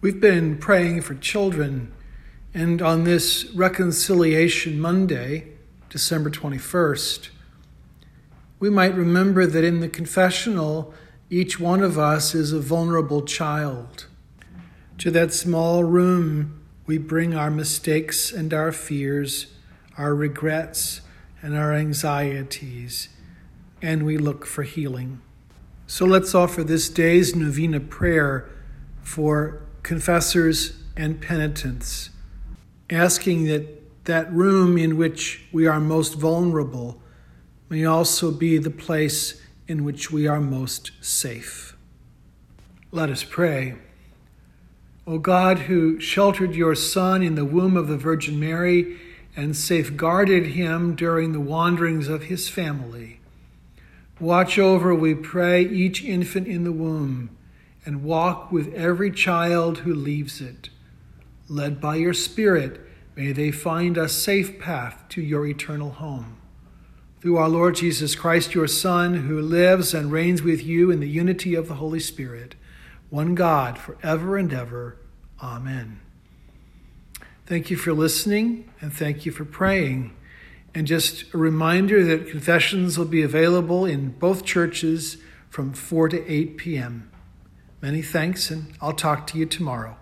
We've been praying for children, and on this Reconciliation Monday, December 21st, we might remember that in the confessional, each one of us is a vulnerable child. To that small room, we bring our mistakes and our fears, our regrets and our anxieties, and we look for healing. So let's offer this day's novena prayer for confessors and penitents, asking that that room in which we are most vulnerable may also be the place in which we are most safe. Let us pray. O God, who sheltered your Son in the womb of the Virgin Mary and safeguarded him during the wanderings of his family, watch over, we pray, each infant in the womb, and walk with every child who leaves it. Led by your Spirit, may they find a safe path to your eternal home. Through our Lord Jesus Christ, your Son, who lives and reigns with you in the unity of the Holy Spirit, one God, forever and ever. Amen. Thank you for listening, and thank you for praying. And just a reminder that confessions will be available in both churches from 4 to 8 p.m. Many thanks, and I'll talk to you tomorrow.